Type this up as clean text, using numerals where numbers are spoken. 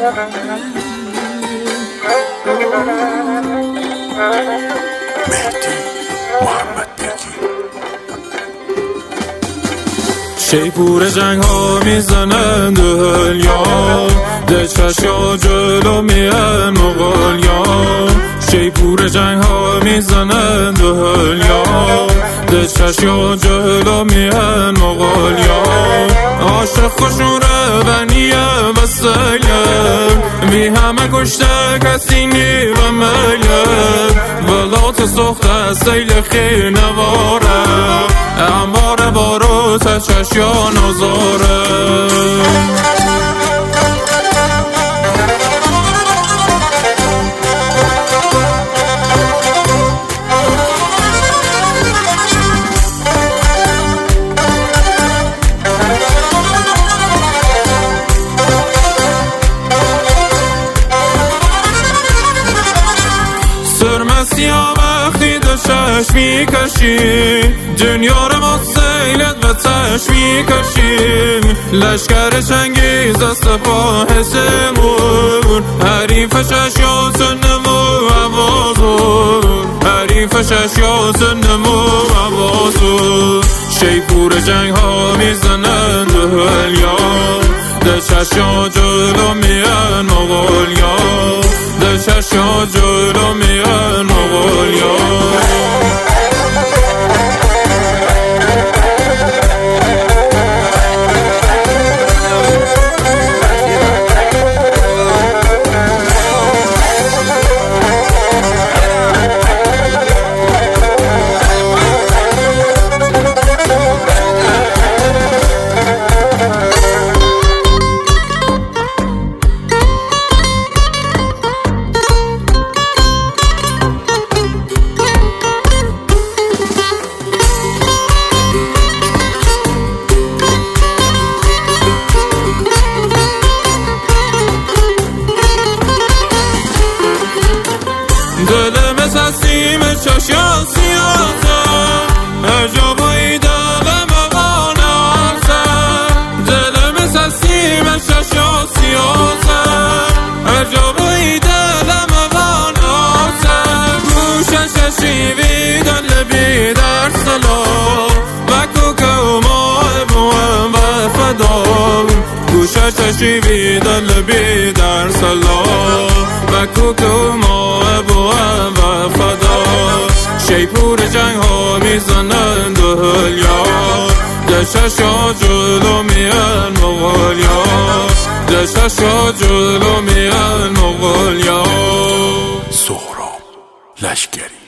مهدی محمد بگی شیپور جنگ ها میزنن دهلیا ده چشا جلو میان مغالیا شیپور جنگ ها میزنن دهلیا ده چشا جلو میان مغالیا عاشق خوشوره بنیه و سیم بی همه کشته کسی نی و میم ولات سخته سیل خیر نواره اماره بارو تچش یا نزاره سرمسیا وقتی دشش میکشی دنیا رو ما سیلت و تش میکشیم لشکر چنگیز از سپاه سمون حریفشش یا سنمو عوازون حریفشش یا سنمو عوازون شیپور جنگ ها میزنن دهلیا ده چشا جلو میان مغالیا ده چشا جلو میان مغالیا دلم سسیم چشا سیاسه هر جا بایی دلم غانسه دلم سسیم چشا سیاسه هر جا بایی دلم غانسه گوشش شیوی دل بی در سلام و کوکو ماه بوم و فدام گوشش شیوی دل بی در سلام و کوکو ماه بوم و فدا شیپور جنگ ها میزنن دهلیا ده چشا جلو میان مغالیا ده چشا جلو میان مغالیا سهراب لشکری